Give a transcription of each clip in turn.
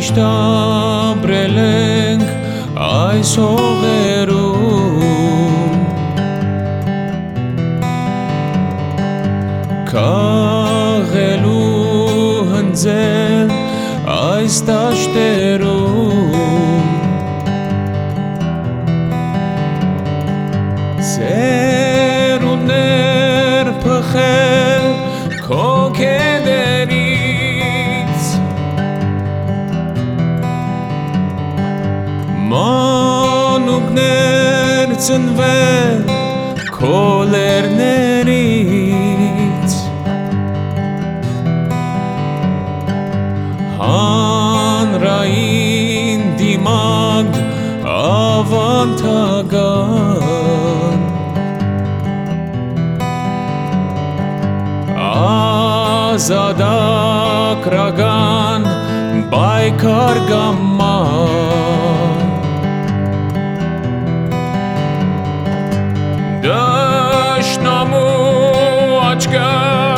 Միշտաբրել ենք այս հողերում, քաղելու հնձել այս տաշտերում, սերունդներ փխել քո քեդերից, մանուկներ ծնվել քո լեռներից, հանրային դիմակ ավանդական, ազատագրական պայքար գամման, դաշնամու աչքը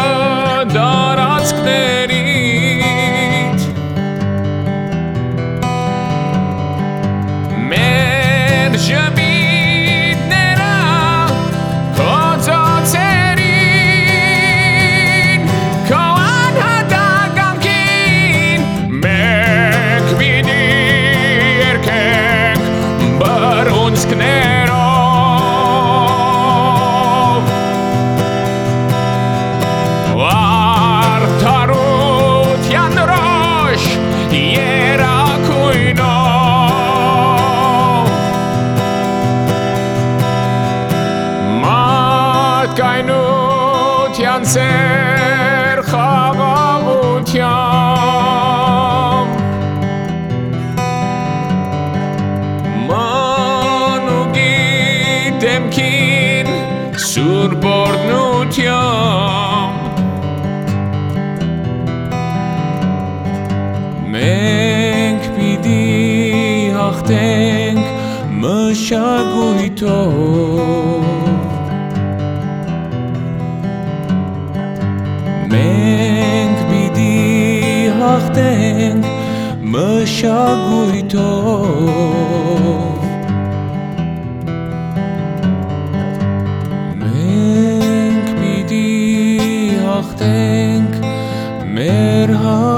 դարածքներից, մեր ժպիտները քո ծոցերին, քո անհատականքին, մենք պիտի երգենք բռունցքներով, արդարության ռոշ երակույնով, մարդկայնության սեր խաղաղությամբ, մանուկի դեմքին սուրբ օրհնությամբ, մենք պիտի հաղթենք մշակույթով, մենք պիտի հաղթենք մշակույթով, մենք պիտի հաղթենք մեր